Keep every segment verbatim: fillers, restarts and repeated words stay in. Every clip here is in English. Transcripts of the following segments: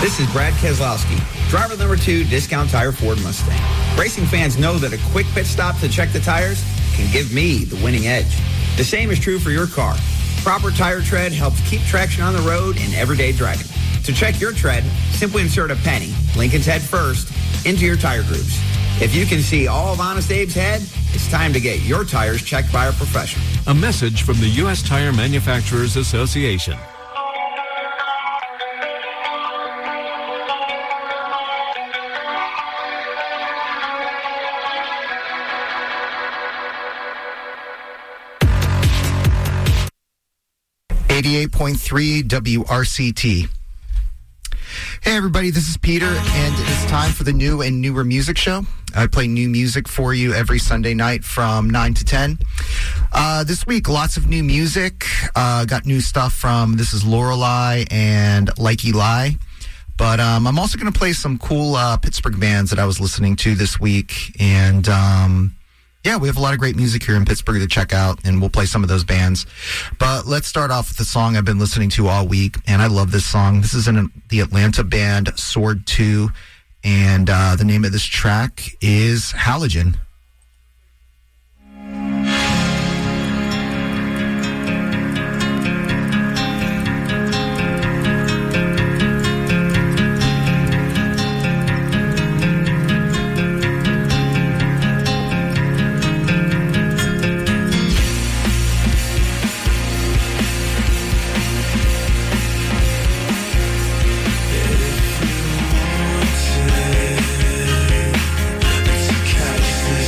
This is Brad Keselowski, driver number two, Discount Tire Ford Mustang. Racing fans know that a quick pit stop to check the tires can give me the winning edge. The same is true for your car. Proper tire tread helps keep traction on the road in everyday driving. To check your tread, simply insert a penny, Lincoln's head first, into your tire grooves. If you can see all of Honest Abe's head, it's time to get your tires checked by a professional. A message from the U S Tire Manufacturers Association. eighty-eight point three W R C T. Hey everybody, this is Peter, and it's time for the new and newer music show. I play new music for you every Sunday night from nine to ten. Uh, this week, lots of new music. Uh, got new stuff from This is Lorelei and Like Eli. But um, I'm also going to play some cool uh, Pittsburgh bands that I was listening to this week. And um, yeah, we have a lot of great music here in Pittsburgh to check out, and we'll play some of those bands. But let's start off with the song I've been listening to all week, and I love this song. This is in the Atlanta band Sword two, and uh, the name of this track is Halogen. Catch this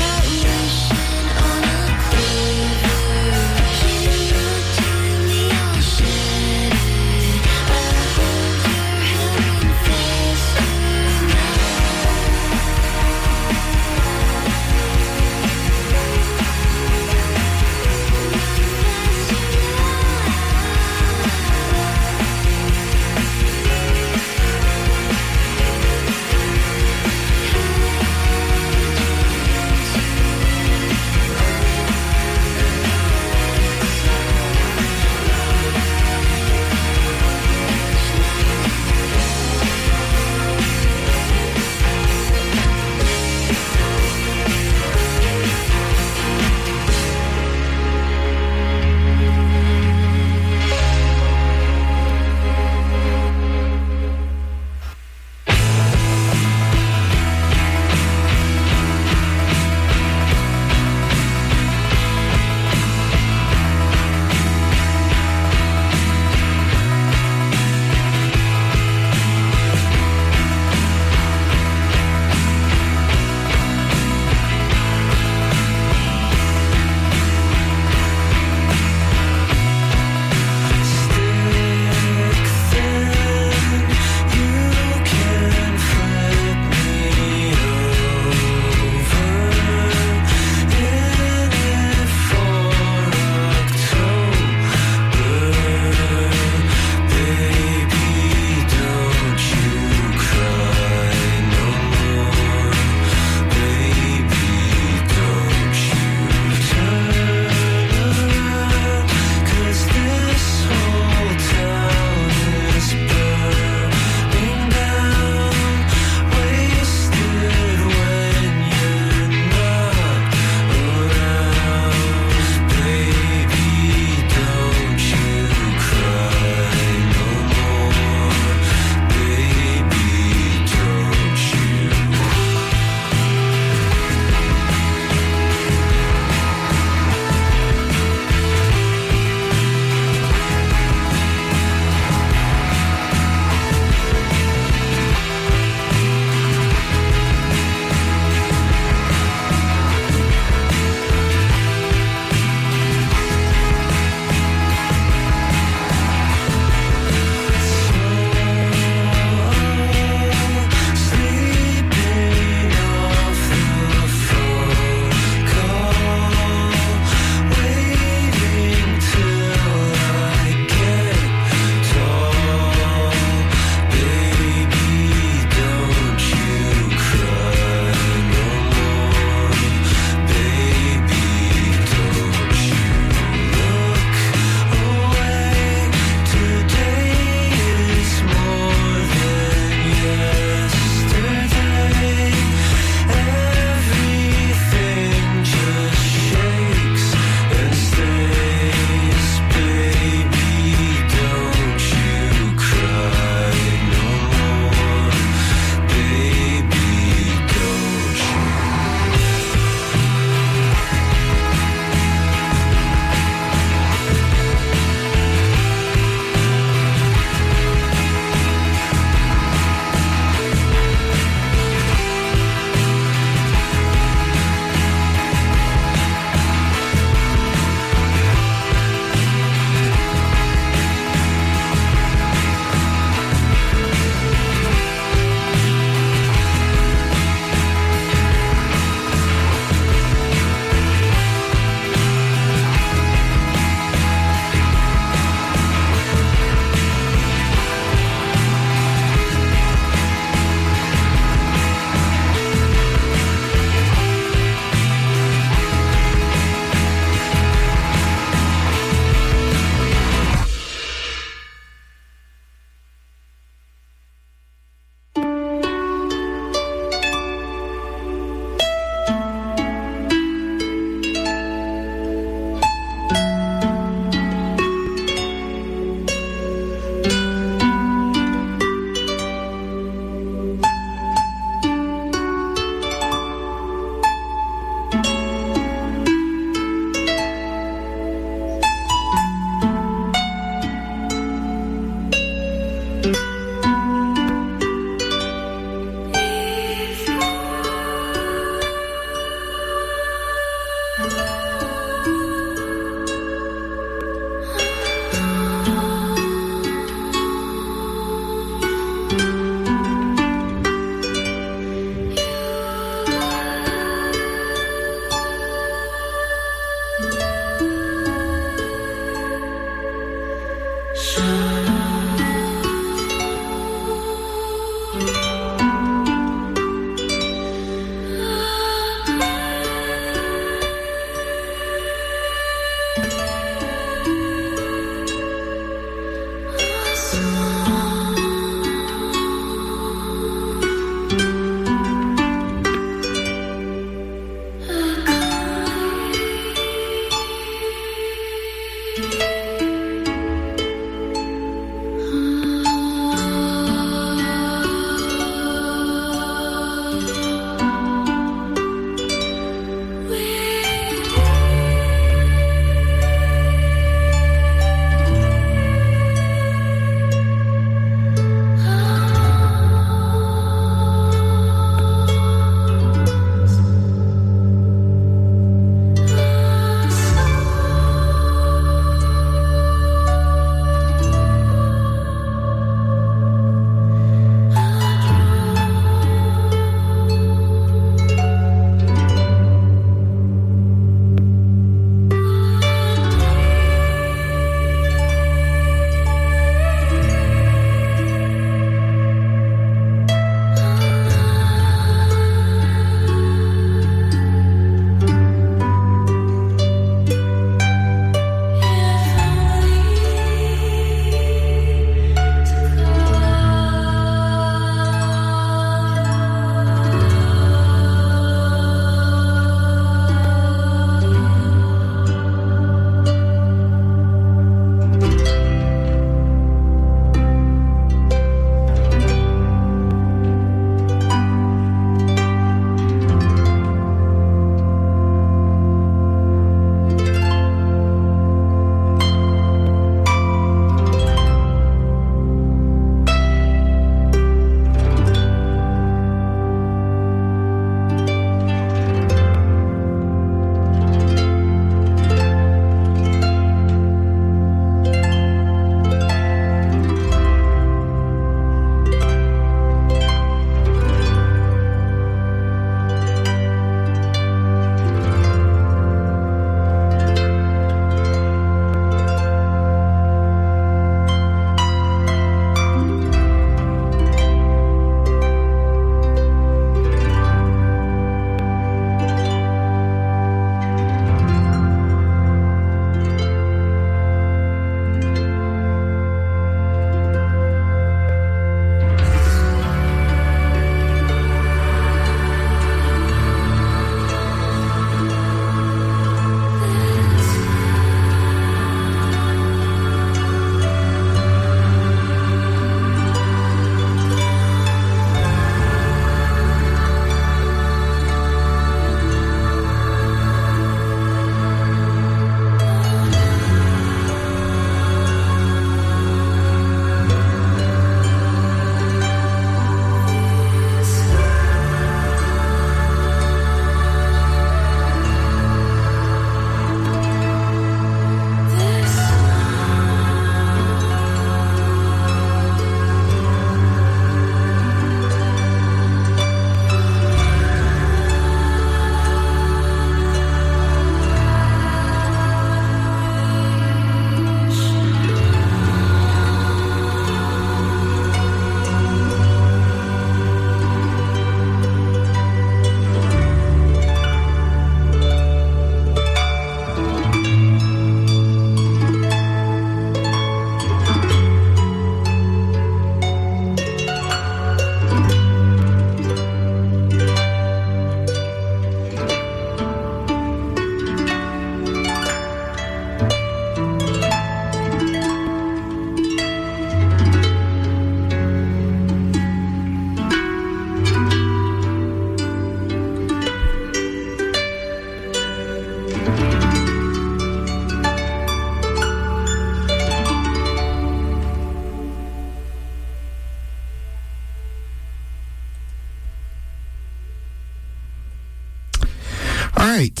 right,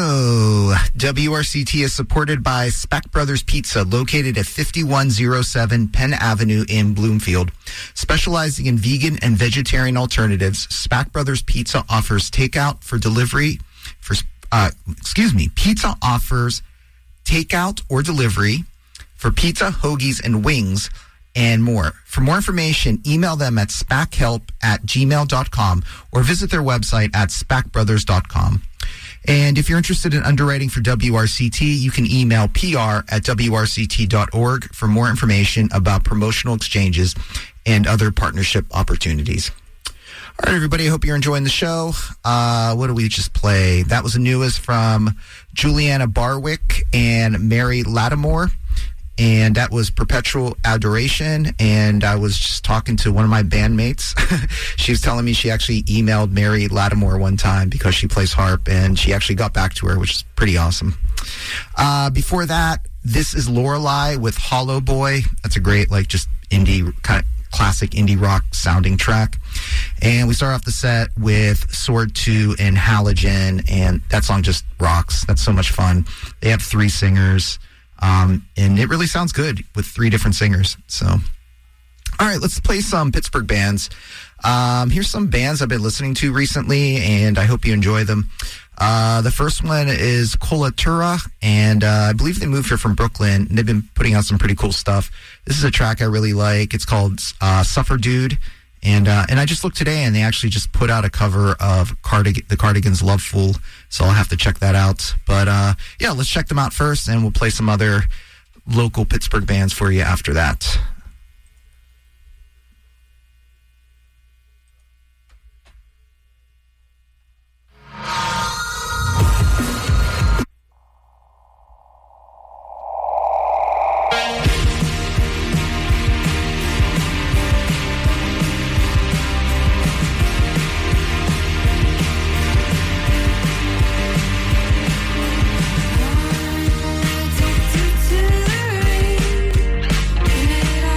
so W R C T is supported by Spack Brothers Pizza, located at fifty-one oh seven Penn Avenue in Bloomfield. Specializing in vegan and vegetarian alternatives, Spack Brothers Pizza offers takeout for delivery. For uh, excuse me, pizza offers takeout or delivery for pizza, hoagies, and wings, and more. For more information, email them at spackhelp at gmail dot com or visit their website at spack brothers dot com. And if you're interested in underwriting for W R C T, you can email P R at W R C T dot org for more information about promotional exchanges and other partnership opportunities. All right, everybody, I hope you're enjoying the show. Uh, what do we just play? That was the newest from Juliana Barwick and Mary Lattimore. And that was Perpetual Adoration. And I was just talking to one of my bandmates. She was telling me she actually emailed Mary Lattimore one time because she plays harp, and she actually got back to her, which is pretty awesome. Uh, before that, this is Lorelei with Hollow Boy. That's a great, like, just indie, kind of classic indie rock sounding track. And we start off the set with Sword two and Halogen, and that song just rocks. That's so much fun. They have three singers. Um, and it really sounds good with three different singers. So, all right, let's play some Pittsburgh bands. Um, here's some bands I've been listening to recently, and I hope you enjoy them. Uh, the first one is Colatura, and uh, I believe they moved here from Brooklyn, and they've been putting out some pretty cool stuff. This is a track I really like. It's called uh, Suffer Dude. And uh, and I just looked today, and they actually just put out a cover of Cardig- the Cardigans' Love Fool, so I'll have to check that out. But, uh, yeah, let's check them out first, and we'll play some other local Pittsburgh bands for you after that. It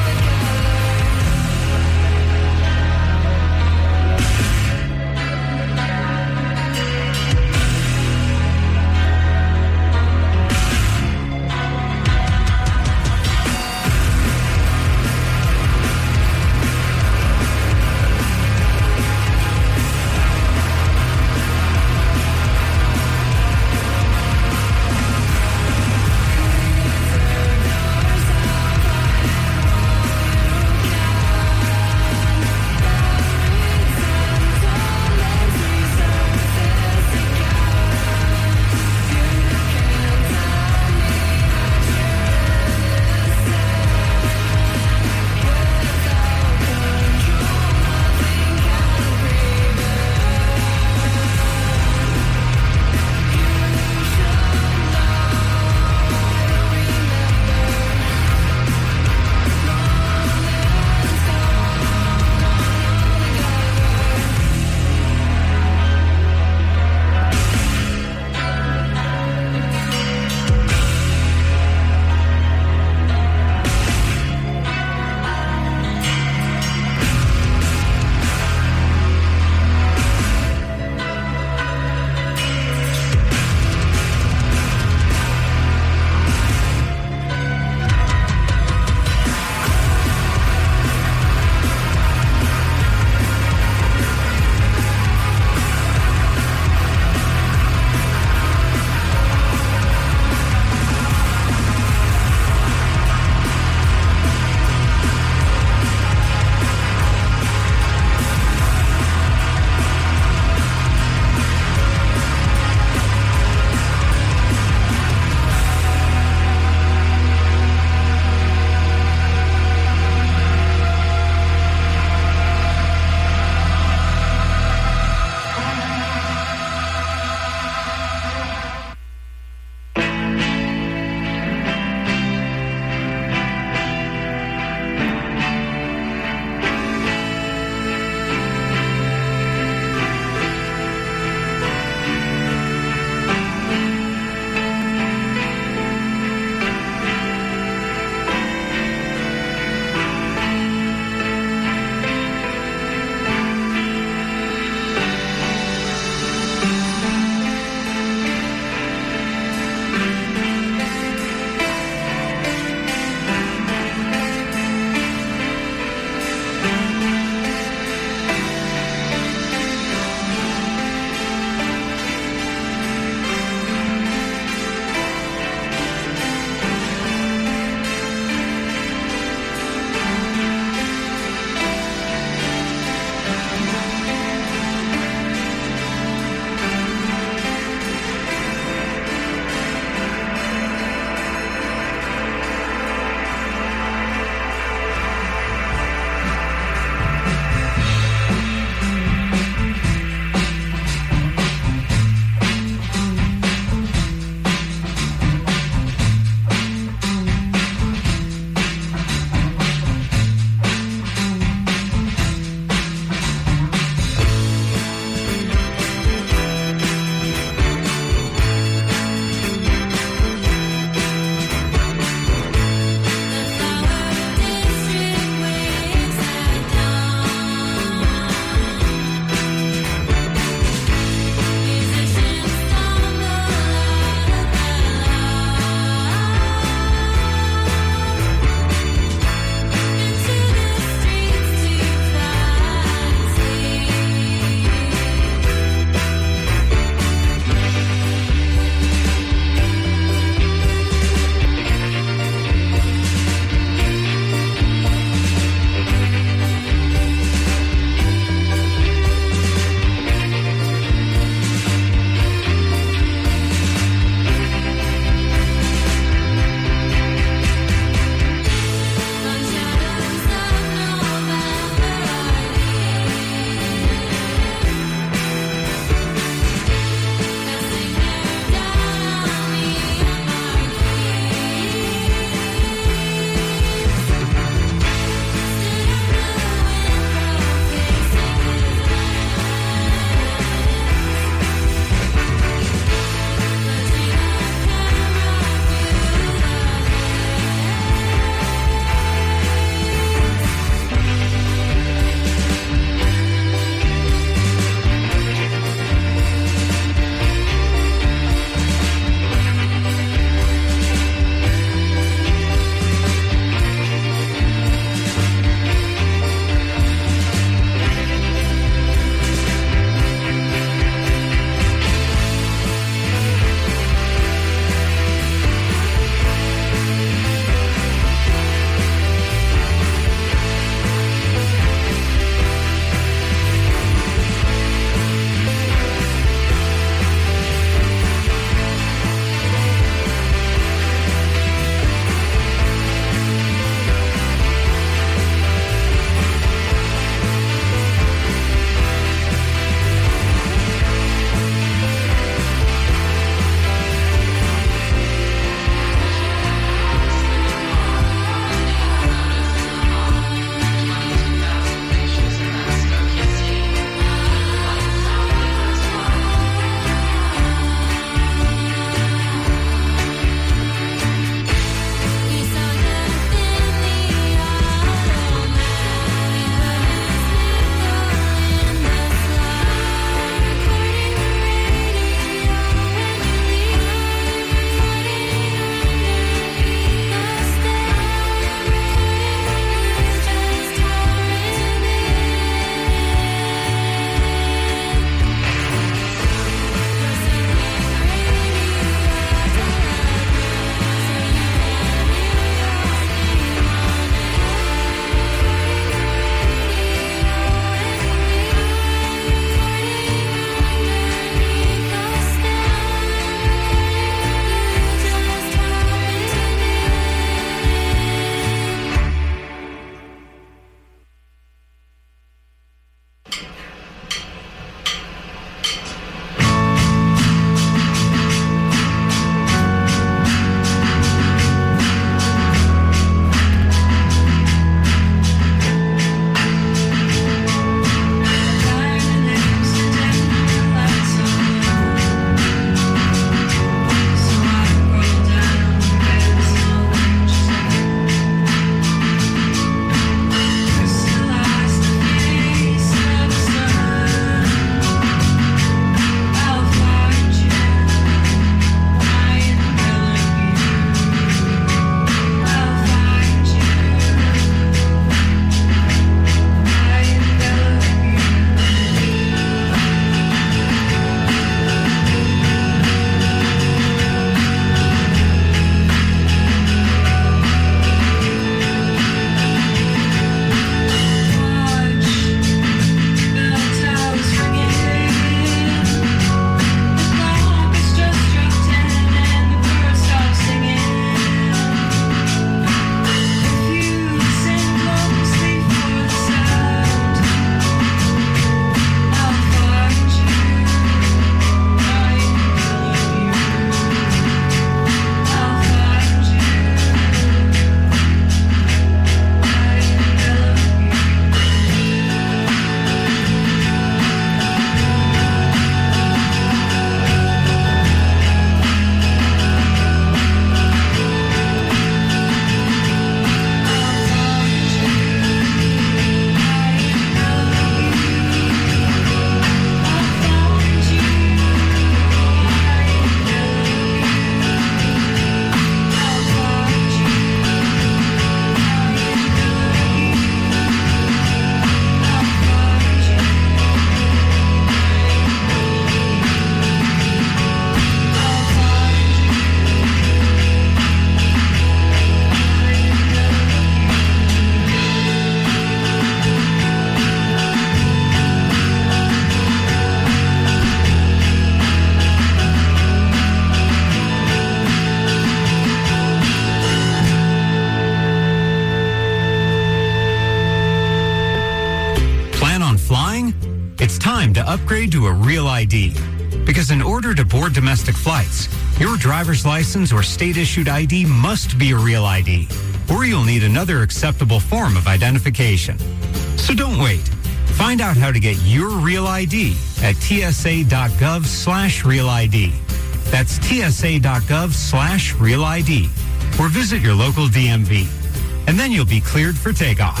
It's time to upgrade to a Real I D. Because in order to board domestic flights, your driver's license or state-issued I D must be a Real I D, or you'll need another acceptable form of identification. So don't wait. Find out how to get your Real I D at tsa.gov slash Real ID. That's tsa.gov slash Real ID. Or visit your local D M V. And then you'll be cleared for takeoff.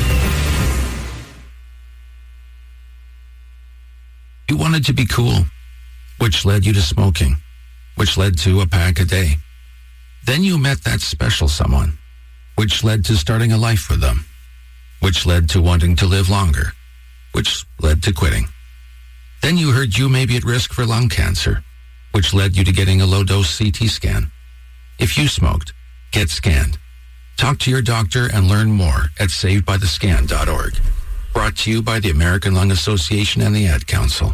You wanted to be cool, which led you to smoking, which led to a pack a day. Then you met that special someone, which led to starting a life with them, which led to wanting to live longer, which led to quitting. Then you heard you may be at risk for lung cancer, which led you to getting a low-dose C T scan. If you smoked, get scanned. Talk to your doctor and learn more at saved by the scan dot org. Brought to you by the American Lung Association and the Ad Council.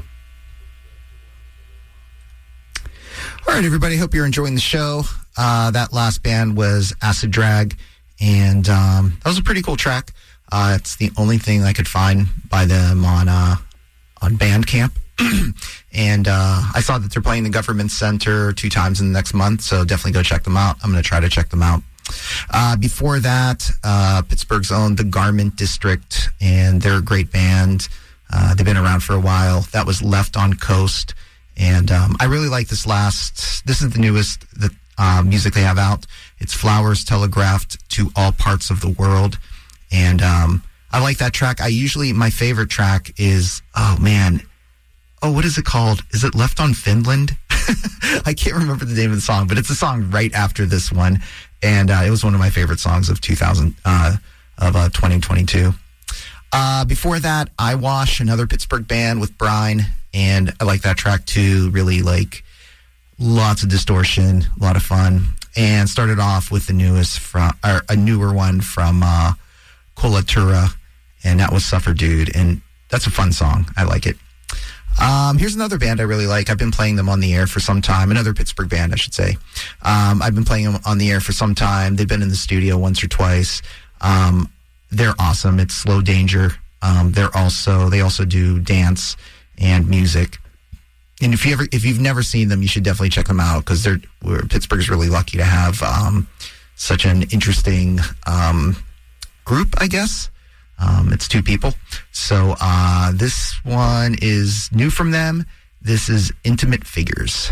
All right, everybody. Hope you're enjoying the show. Uh, that last band was Acid Drag, and um, that was a pretty cool track. Uh, it's the only thing I could find by them on uh, on Bandcamp. And uh, I saw that they're playing the Government Center two times in the next month, so definitely go check them out. I'm going to try to check them out. Uh, before that, uh, Pittsburgh's own The Garment District, and they're a great band. Uh, they've been around for a while. That was Left on Coast, and um, I really like this last. This is the newest the, uh, music they have out. It's Flowers Telegraphed to All Parts of the World, and um, I like that track. I usually, my favorite track is, oh man, oh, what is it called? Is it Left on Finland? I can't remember the name of the song, but it's a song right after this one. And uh, it was one of my favorite songs of two thousand, uh, of uh, twenty twenty-two. Uh, before that, I Wash, another Pittsburgh band with Brine. And I like that track too. Really like lots of distortion, a lot of fun. And started off with the newest from, or a newer one from uh, Colatura. And that was Suffer Dude. And that's a fun song. I like it. Um, here's another band I really like. I've been playing them on the air for some time. Another Pittsburgh band, I should say. Um, I've been playing them on the air for some time. They've been in the studio once or twice. Um, they're awesome. It's Slow Danger. Um, they're also, they also do dance and music. And if you ever, if you've never seen them, you should definitely check them out because they're, we're, Pittsburgh's really lucky to have, um, such an interesting, um, group, I guess. Um, it's two people. So uh, this one is new from them. This is Intimate Figures.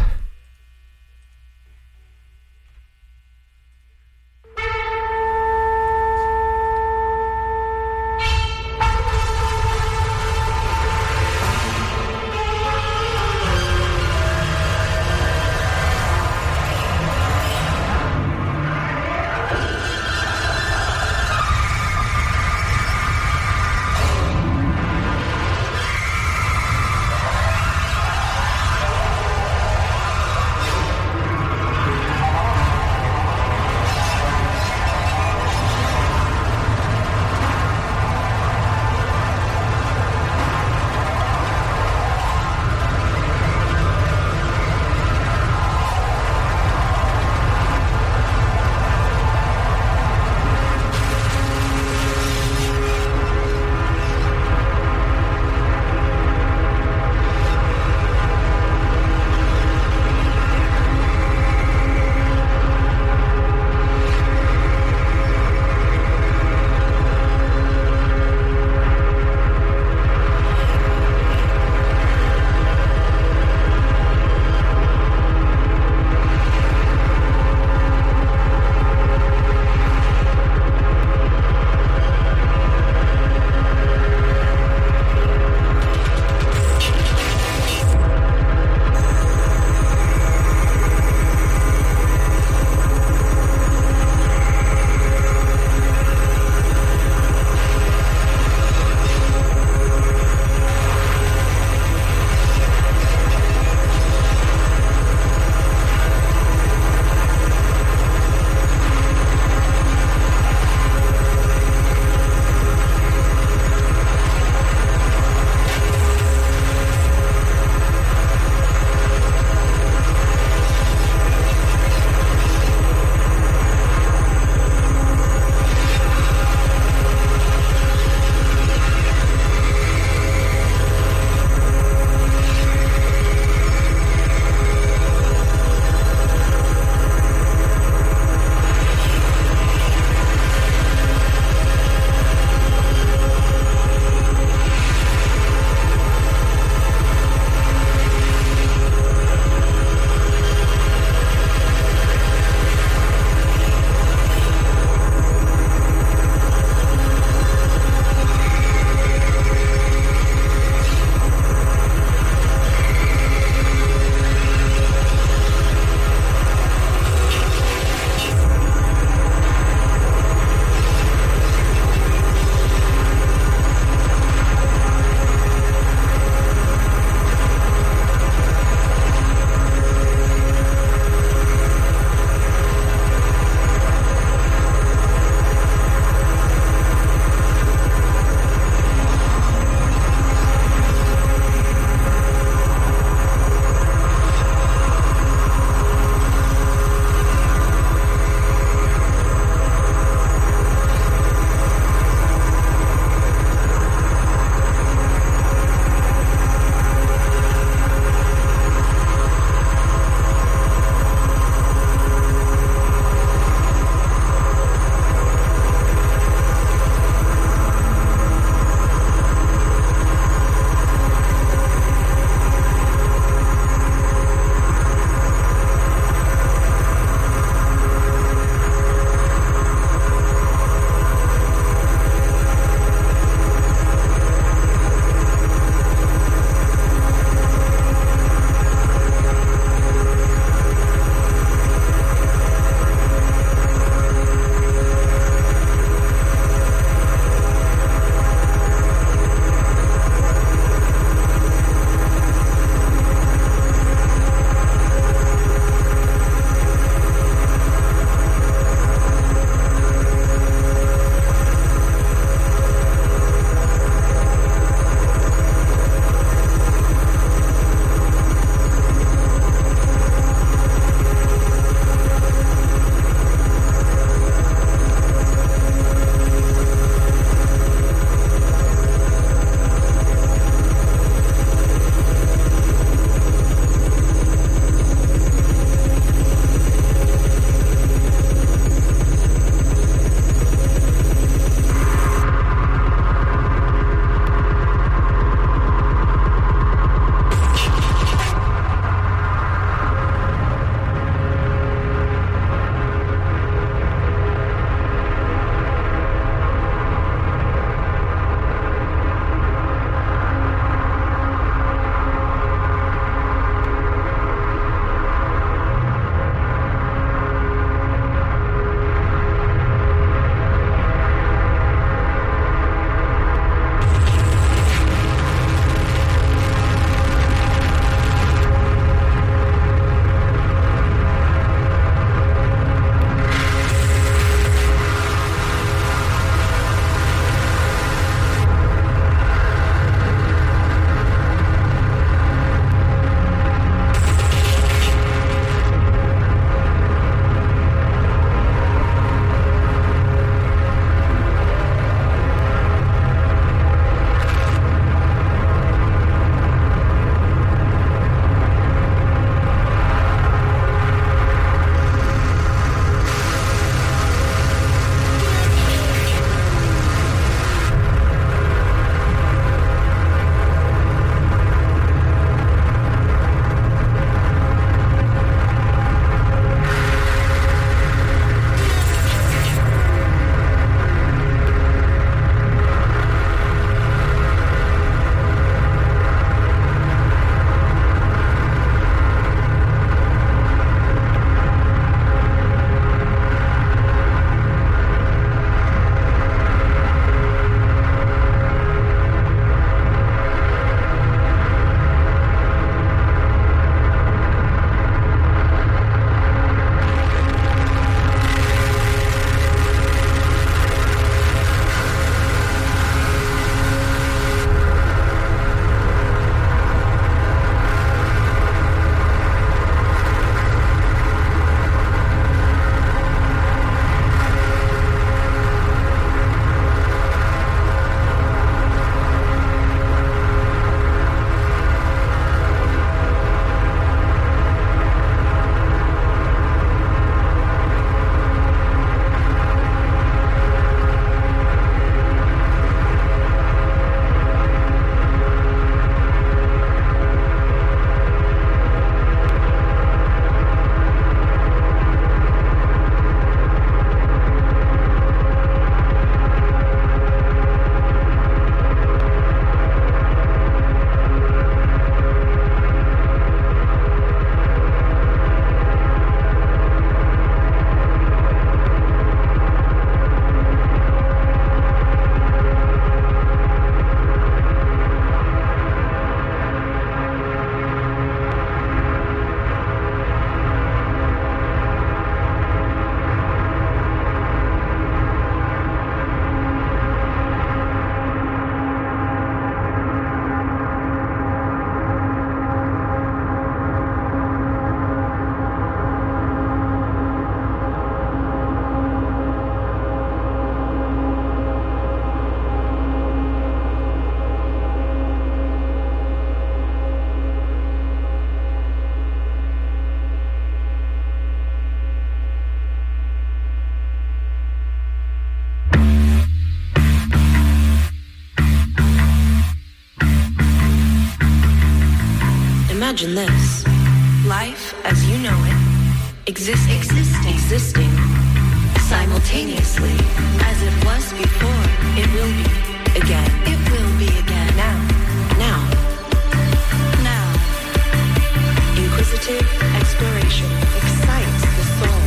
Imagine this. Life as you know it, exist, existing, existing, simultaneously, as it was before, it will be again. It will be again. Now, now, now. Inquisitive exploration excites the soul.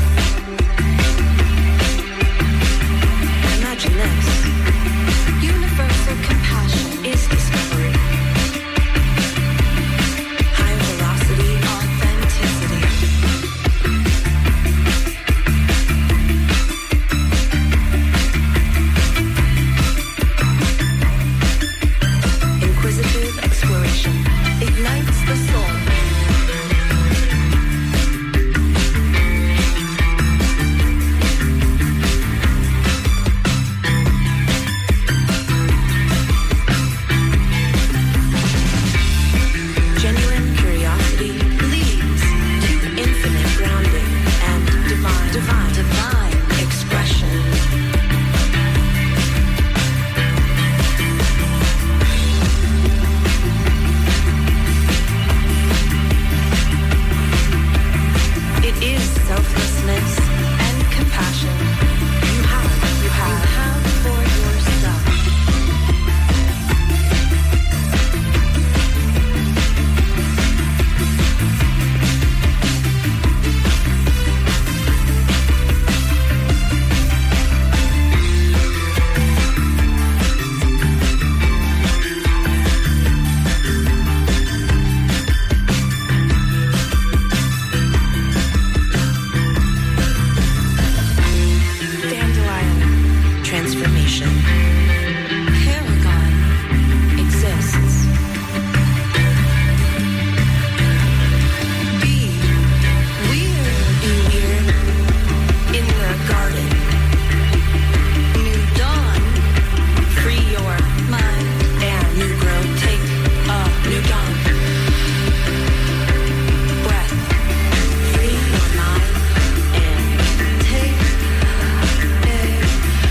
Imagine this. Universal compassion is discovery. High velocity authenticity. Inquisitive exploration ignites the soul. Genuine curiosity leads to infinite grounding and divine, divine, divine expression. It is selflessness and compassion. You have, you have, you have for yourself. Dandelion transformation. Paragon exists. Be weird, be weird in the garden. New dawn, free your mind and new growth. Take a new dawn. Breath, free your mind and take a breath.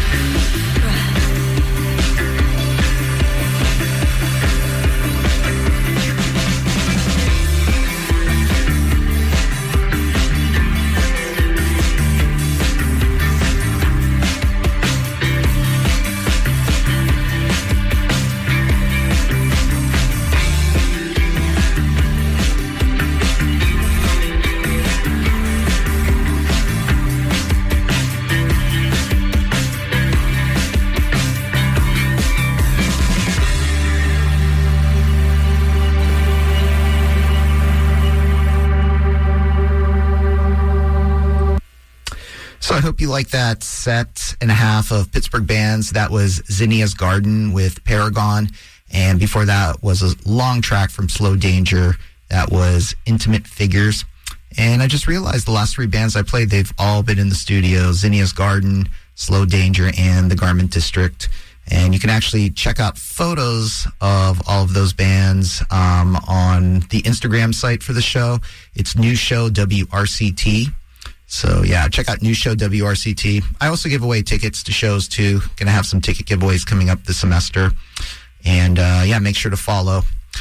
So I hope you like that set and a half of Pittsburgh bands. That was Zinnia's Garden with Paragon. And before that was a long track from Slow Danger. That was Intimate Figures. And I just realized the last three bands I played, they've all been in the studio. Zinnia's Garden, Slow Danger, and the Garment District. And you can actually check out photos of all of those bands um, on the Instagram site for the show. It's News Show W R C T. So, yeah, check out News Show W R C T. I also give away tickets to shows, too. Going to have some ticket giveaways coming up this semester. And, uh, yeah, make sure to follow.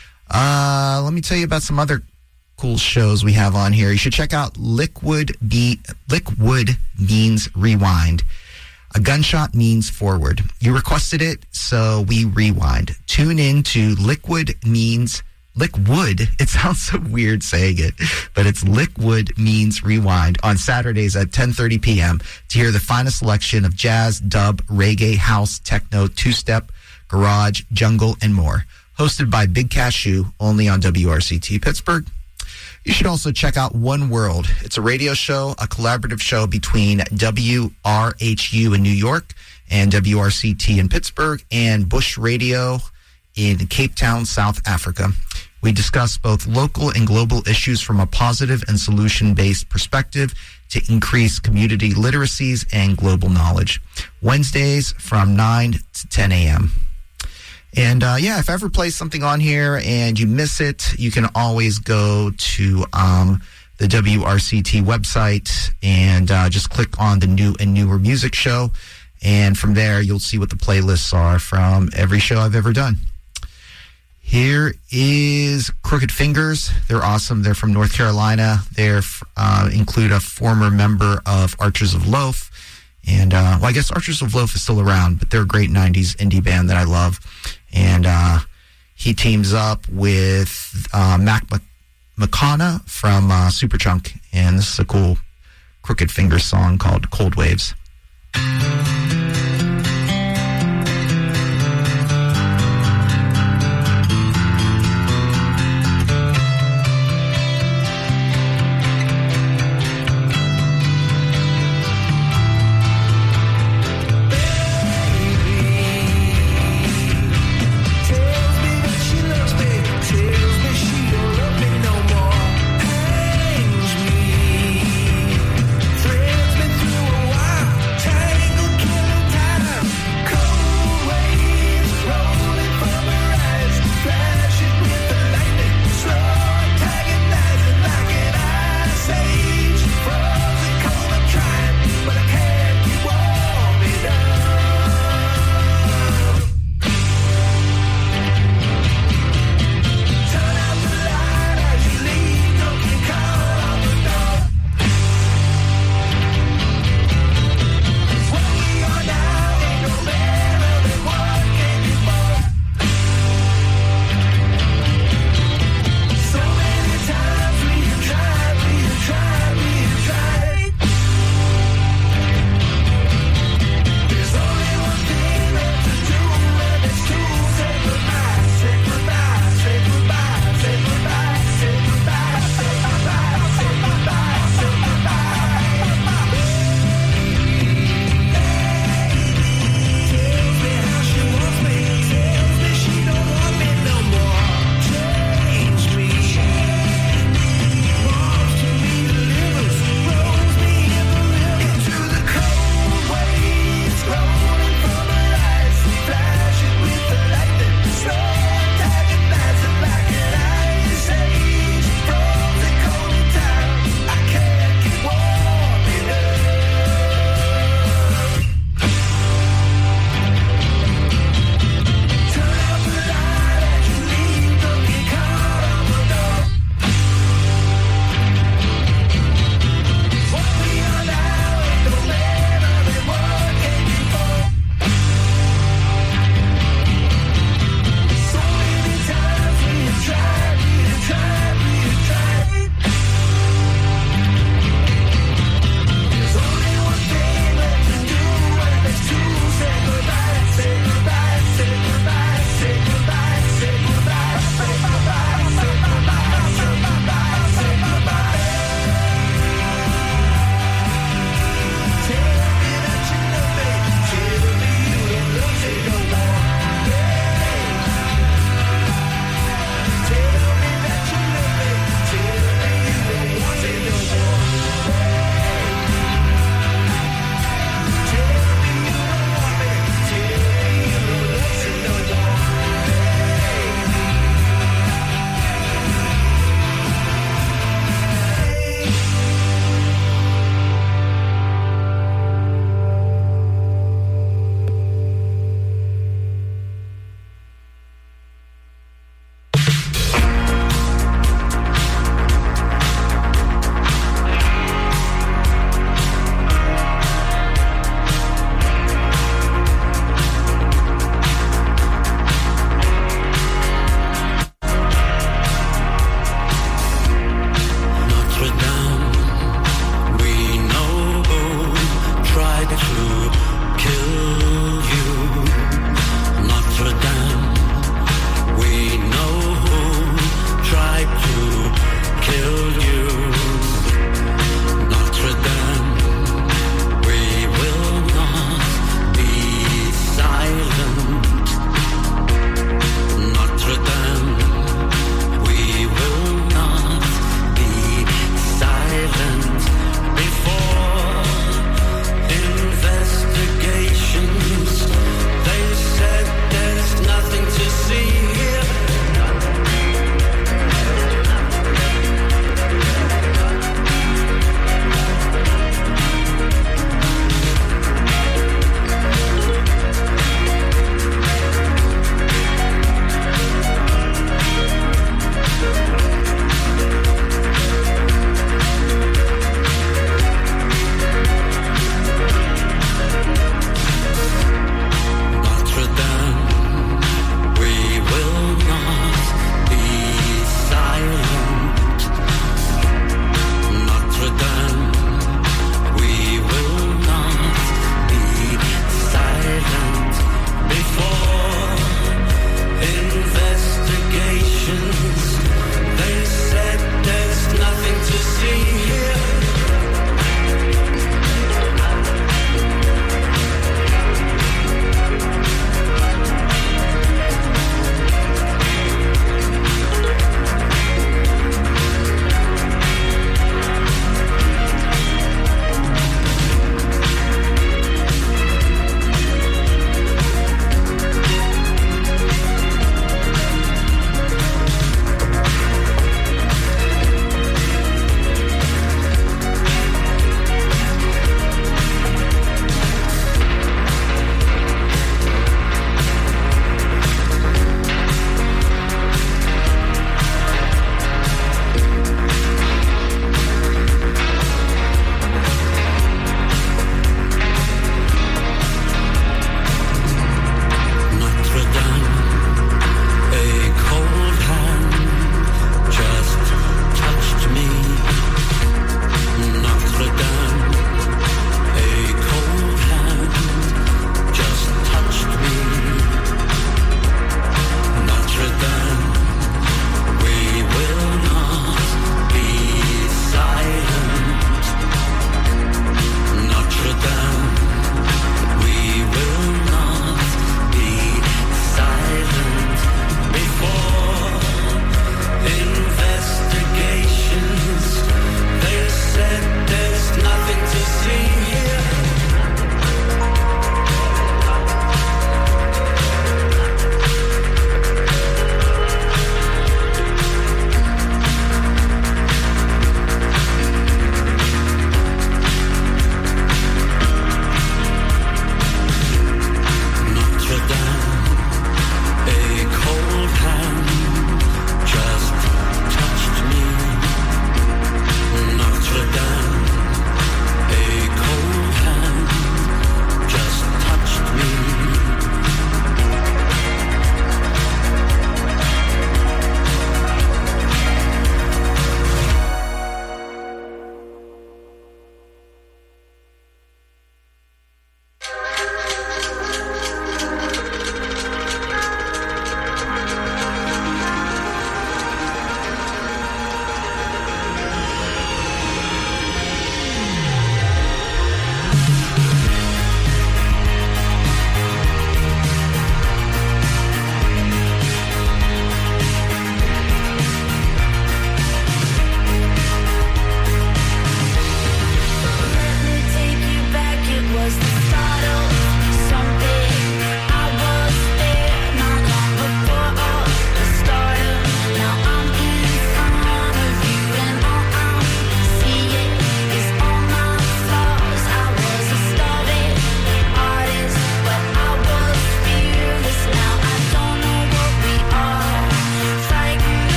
Uh, let me tell you about some other cool shows we have on here. You should check out Liquid Be- Liquid Means Rewind. A gunshot means forward. You requested it, so we rewind. Tune in to Liquid Means Liquid. It sounds so weird saying it, but it's Liquid Means Rewind on Saturdays at ten thirty p.m. to hear the finest selection of jazz, dub, reggae, house, techno, two-step, garage, jungle, and more. Hosted by Big Cashew, only on W R C T Pittsburgh. You should also check out One World. It's a radio show, a collaborative show between W R H U in New York and W R C T in Pittsburgh and Bush Radio in Cape Town, South Africa. We discuss both local and global issues from a positive and solution-based perspective to increase community literacies and global knowledge. Wednesdays from nine to ten a.m. And, uh, yeah, if I ever play something on here and you miss it, you can always go to um, the W R C T website and uh, just click on the new and newer music show. And from there, you'll see what the playlists are from every show I've ever done. Here is Crooked Fingers. They're awesome. They're from North Carolina. They uh, include a former member of Archers of Loaf. And, uh, well, I guess Archers of Loaf is still around, but they're a great nineties indie band that I love. And uh, he teams up with uh, Mac McCona from uh, Superchunk. And this is a cool Crooked Fingers song called Cold Waves. Threads me through a wild tangle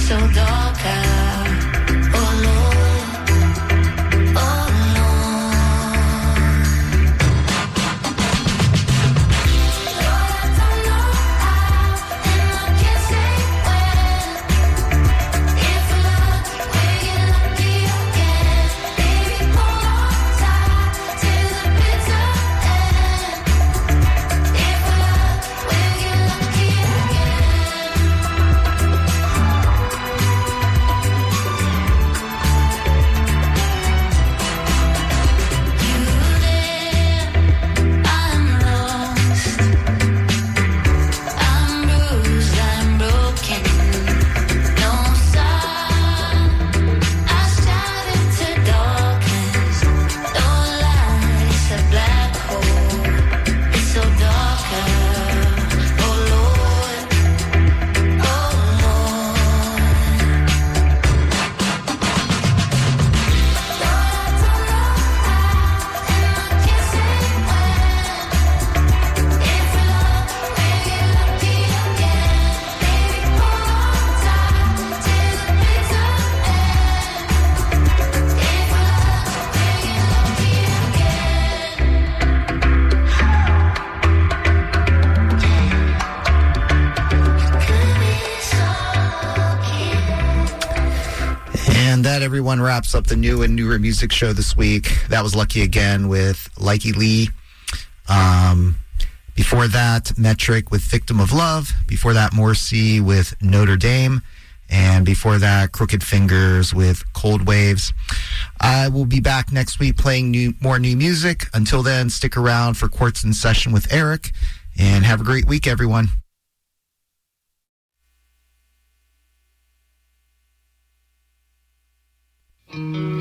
so dark out. Oh Lord, oh Lord, I don't know how, and I can't say when. If we're lucky, we'll get lucky again. Baby, hold on tight till the bitter end. If we're lucky, we'll get lucky again. You there, I'm lost. I'm bruised, I'm broken. No sign. I shout into darkness. No light, it's a black hole. It's so dark out. Oh Lord, oh Lord. Lord, I don't know how, and I can't say when. If we're lucky, we'll get lucky again. Baby, hold on tight till the bitter end. If we're lucky, we'll get lucky again. Could be so lucky. And that, everyone, wraps up the new and newer music show this week. That was Lucky Again with Likey Lee. Um, before that, Metric with Victim of Love. Before that, Morrissey with Notre Dame. And before that, Crooked Fingers with Cold Waves. I will be back next week playing new, more new music. Until then, stick around for Quartz in Session with Eric. And have a great week, everyone. Thank you.